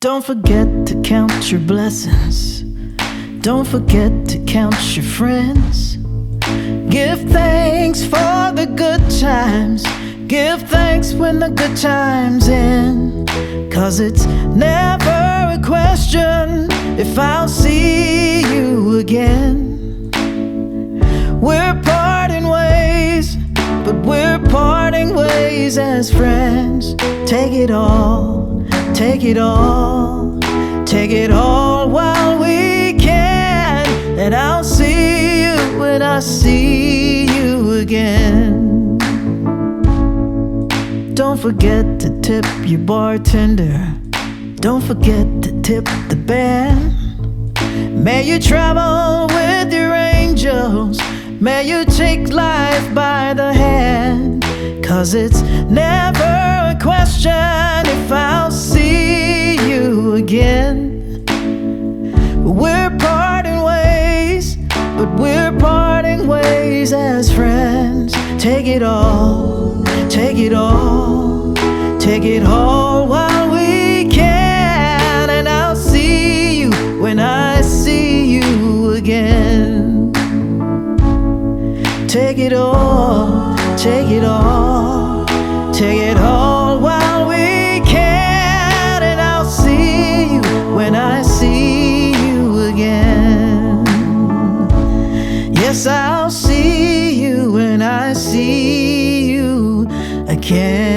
Don't forget to count your blessings. Don't forget to count your friends. Give thanks for the good times. Give thanks when the good times end. 'Cause it's never a question if I'll see you again. We're parting ways, but we're parting ways as friends. Take it all, take it all, take it all while we can. And I'll see you when I see you again. Don't forget to tip your bartender. Don't forget to tip the band. May you travel with your angels. May you take life by the hand. 'Cause it's never a question if I'll see you again. We're parting ways, but we're parting ways as friends. Take it all, take it all, take it all while we can. And I'll see you when I see you again. Take it all, take it all, take it all while we can. And I'll see you when I see you again. Yes, I'll see you when I see you again.